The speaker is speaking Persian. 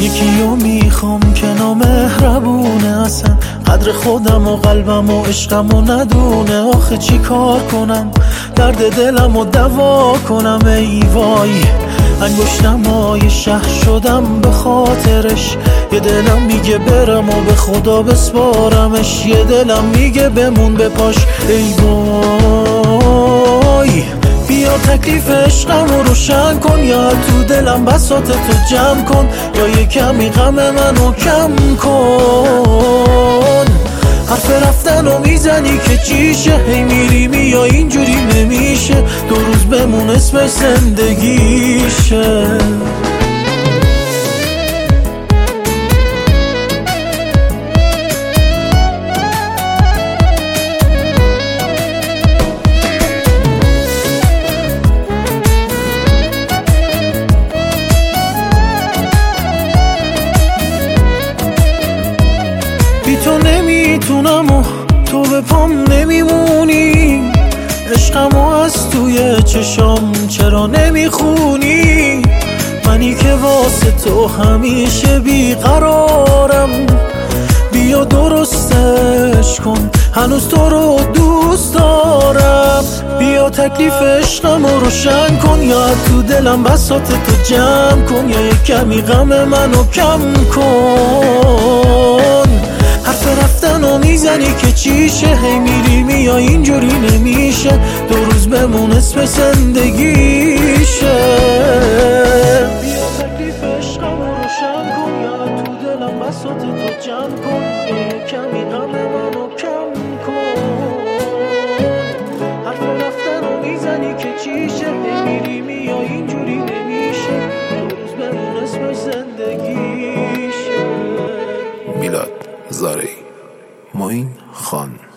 یکیو میخوام که نامهربونه، اصلا قدر خودم و قلبم و عشقم و ندونه. آخه چی کار کنم درد دلم و دوا کنم؟ ای وای انگشتمای شهر شدم به خاطرش. یه دلم میگه برم و به خدا بسپارمش، یه دلم میگه بمون به پاش. ای وای بیا تکلیف عشقم رو روشن کن، یا تو دلم بساط تو جمع کن، یا یه کمی غم منو کم کن. حرف رفتن رو میزنی که چیشه، هی میری یا اینجوری نمیشه، 2 روز بمون اسم زندگیشه. بی تو نمیتونم و تو به پام نمیمونی، عشقمو از توی چشام چرا نمیخونی؟ منی که واسه تو همیشه بیقرارم، بیا درستش کن هنوز تو رو دوست دارم. بیا تکلیف عشقم رو روشن کن، یا تو دلم بساط تو جمع کن، یا یه کمی غم منو کم کن. حرف رفتن رو میزنی که چیشه، هی میری یا اینجوری نمیشه، 2 روز بمون اسم زندگیشه. بیا تکلیف عشقم رو روشن کن، یا تو دلم بساط تو جمع کن، یه کمی غم منو کم کن. حرف رفتن رو میزنی که چیشه، هی میری یا اینجوری نمیشه، 2 روز بمون اسم زندگیشه. میلاد زارعی، معین خان.